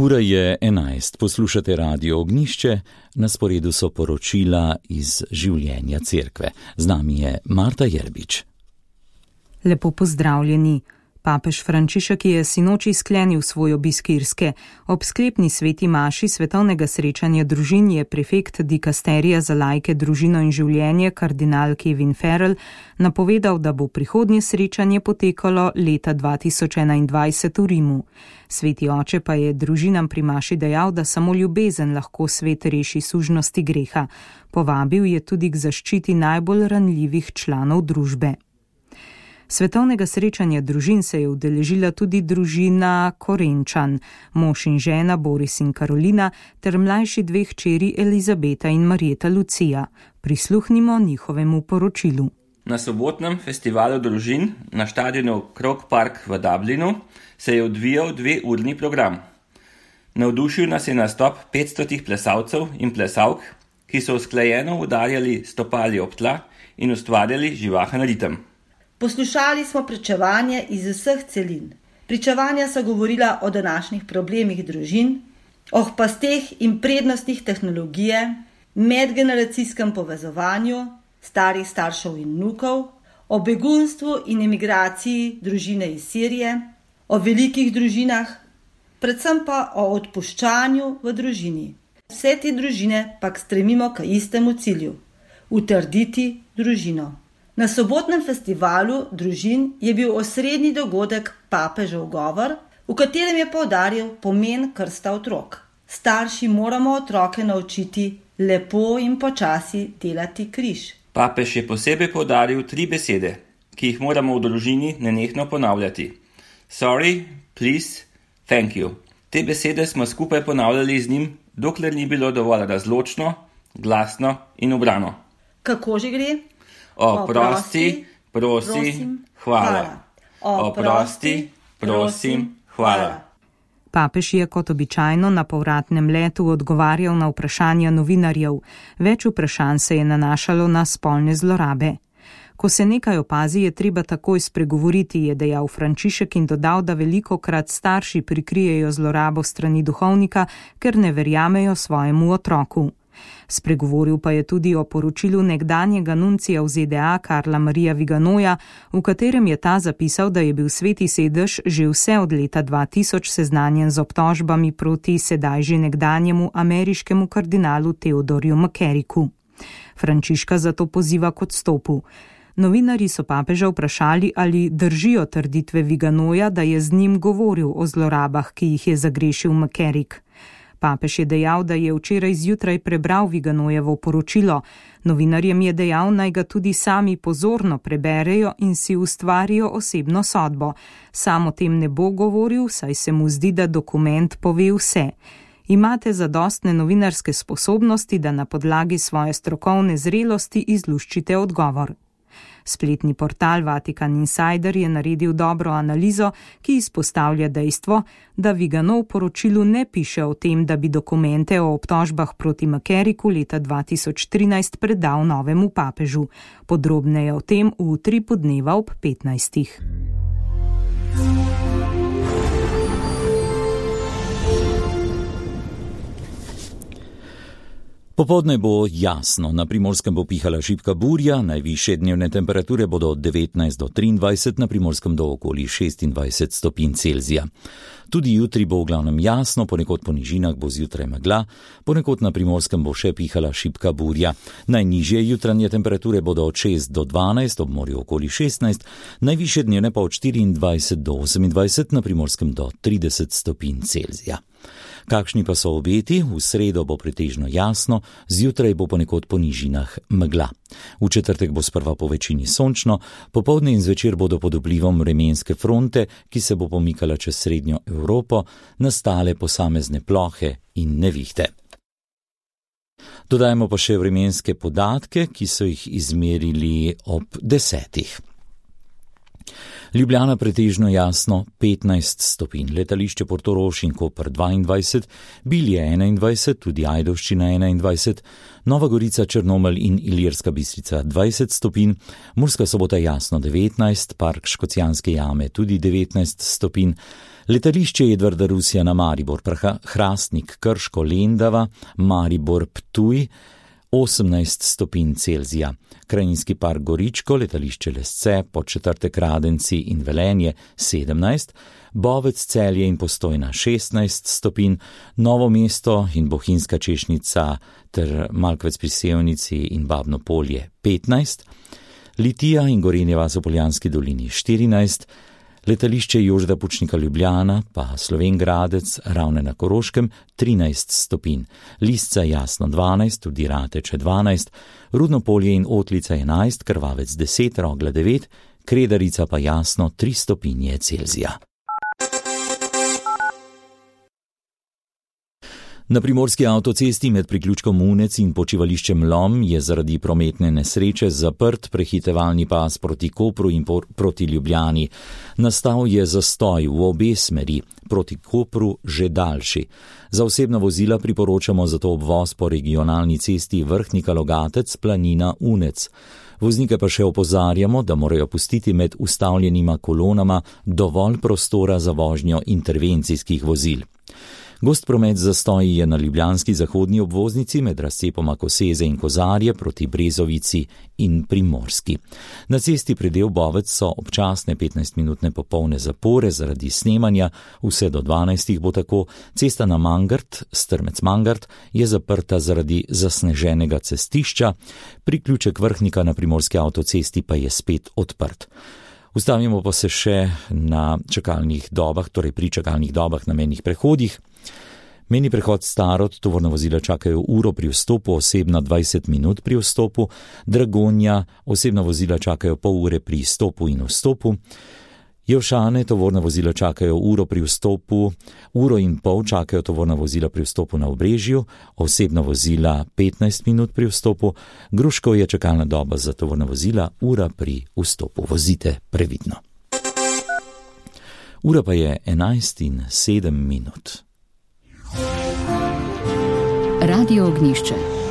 Ura je 11, poslušate Radio Ognjišče, na sporedu so poročila iz življenja cerkve. Z nami je Marta Jerbič. Lepo pozdravljeni. Papež Frančišek je sinoči sklenil svoj obisk Irske. Ob sklepni sveti maši svetovnega srečanja družin je prefekt dikasterija za laike, družino in življenje, kardinal Kevin Farrell, napovedal, da bo prihodnje srečanje potekalo leta 2021 v Rimu. Sveti oče pa je družinam pri maši dejal, da samo ljubezen lahko svet reši sužnosti greha. Povabil je tudi k zaščiti najbolj ranljivih članov družbe. Svetovnega srečanja družin se je udeležila tudi družina Korenčan, mož in žena Boris in Karolina ter mlajši dve hčeri Elizabeta in Marjeta Lucija. Prisluhnimo njihovemu poročilu. Na sobotnem festivalu družin na štadionu Croke Park v Dublinu se je odvijal 2-urni program. Navdušil nas je nastop 500 plesalcev in plesalk, ki so usklajeno udarjali stopali ob tla in ustvarjali živahen ritem. Poslušali smo pričevanje iz vseh celin. Pričevanja so govorila o današnjih problemih družin, o pasteh in prednostih tehnologije, medgeneracijskem povezovanju, starih staršev in vnukov, o begunstvu in emigraciji družine iz Sirije, o velikih družinah, predvsem pa o odpuščanju v družini. Vse te družine pa stremimo k istemu cilju – utrditi družino. Na sobotnem festivalu družin je bil osrednji dogodek papežev govor, v katerem je poudaril pomen krsta otrok. Starši moramo otroke naučiti lepo in počasi delati križ. Papež je posebej poudaril 3 besede, ki jih moramo v družini nenehno ponavljati. Sorry, please, thank you. Te besede smo skupaj ponavljali z njim, dokler ni bilo dovolj razločno, glasno in ubrano. Kako že gre? Oprosti, prosim, hvala. Oprosti, prosim, hvala. Papež je kot običajno na povratnem letu odgovarjal na vprašanja novinarjev. Več vprašanj se je nanašalo na spolne zlorabe. Ko se nekaj opazi, je treba takoj spregovoriti, je dejal Frančišek in dodal, da velikokrat starši prikrijejo zlorabo strani duhovnika, ker ne verjamejo svojemu otroku. Spregovoril pa je tudi o poročilu nekdanjega nuncija v ZDA Karla Marija Viganoja, v katerem je ta zapisal, da je bil Sveti sedež že vse od leta 2000 seznanjen z obtožbami proti sedaj že nekdanjemu ameriškemu kardinalu Theodorju McCarricku. Frančiška zato poziva k odstopu. Novinarji so papeža vprašali, ali držijo trditve Viganoja, da je z njim govoril o zlorabah, ki jih je zagrešil McCarrick. Papež je dejal, da je včeraj zjutraj prebral Viganojevo poročilo. Novinarjem je dejal, naj ga tudi sami pozorno preberejo in si ustvarijo osebno sodbo. Sam o tem ne bo govoril, saj se mu zdi, da dokument pove vse. Imate zadostne novinarske sposobnosti, da na podlagi svoje strokovne zrelosti izluščite odgovor. Spletni portal Vatican Insider je naredil dobro analizo, ki izpostavlja dejstvo, da Viganov v poročilu ne piše o tem, da bi dokumente o obtožbah proti McCarricku leta 2013 predal novemu papežu. Podrobneje o tem v 3 podneva ob 15. Popoldne bo jasno, na Primorskem bo pihala šibka burja, najvišje dnevne temperature bodo od 19 do 23, na Primorskem do okoli 26 stopinj Celzija. Tudi jutri bo v glavnem jasno, ponekod po nižinah bo zjutraj megla, ponekod na Primorskem bo še pihala šibka burja. Najnižje jutranje temperature bodo od 6 do 12, ob morju okoli 16, najvišje dnevne pa od 24 do 28, na Primorskem do 30 stopinj Celzija. Kakšni pa so obeti? V sredo bo pretežno jasno, zjutraj bo ponekod po nižinah megla. V četrtek bo sprva po večini sončno, popoldne in zvečer bodo pod vplivom vremenske fronte, ki se bo pomikala čez srednjo Evropo, nastale posamezne plohe in nevihte. Dodajmo pa še vremenske podatke, ki so jih izmerili ob 10. Ljubljana pretežno jasno 15 stopinj, letališče Portorož in Koper 22, Bilje 21, tudi Ajdovščina 21, Nova Gorica, Črnomelj in Ilirska Bistrica 20 stopinj, Murska Sobota jasno 19, Park Škocjanske jame tudi 19 stopinj, letališče Edvarda Rusija na Maribor, Hrastnik, Krško, Lendava, Maribor, Ptuj 18 stopinj Celzija, Krajinski park Goričko, letališče Lesce, Podčetrtek, Radenci in Velenje 17, Bovec, Celje in Postojna 16 stopinj, Novo mesto in Bohinjska Češnica ter Malkvec pri Sevnici in Babno Polje 15, Litija in Gorenje vas v Poljanski dolini 14, letališče Jožeta Pučnika Ljubljana pa Slovenj Gradec, Ravne na Koroškem 13 stopinj, Lisca jasno 12, tudi Rateče 12, Rudno Polje in Otlica 11, Krvavec 10, Rogla 9, Kredarica pa jasno 3 stopinje Celzija. Na primorski avtocesti med priključkom Unec in počivališčem Lom je zaradi prometne nesreče zaprt prehitevalni pas proti Kopru in proti Ljubljani. Nastal je zastoj v obe smeri, proti Kopru že daljši. Za osebna vozila priporočamo zato obvoz po regionalni cesti Vrhnika-Logatec, Planina, Unec. Voznike pa še opozarjamo, da morajo pustiti med ustavljenima kolonama dovolj prostora za vožnjo intervencijskih vozil. Gost promet zastoji je na ljubljanski zahodni obvoznici med razcepoma Koseze in Kozarje proti Brezovici in Primorski. Na cesti predel Bovec so občasne 15-minutne popolne zapore zaradi snemanja, vse do 12 bo tako. Cesta na Mangart, Strmec-Mangart, je zaprta zaradi zasneženega cestišča, priključek Vrhnika na primorski avtocesti pa je spet odprt. Ustavimo pa se še na čakalnih dobah, torej pri čakalnih dobah na mejnih prehodih. Mejni prehod Starod, tovorna vozila čakajo uro pri vstopu, osebna 20 minut pri vstopu, Dragonja, osebna vozila čakajo pol ure pri izstopu in vstopu, Jevšane, tovorna vozila čakajo uro pri vstopu, uro in pol čakajo tovorna vozila pri vstopu na Obrežju, osebna vozila 15 minut pri vstopu, Gruškov je čakalna doba za tovorna vozila ura pri vstopu. Vozite previdno. Ura pa je 11:07. Radio Ognjišče.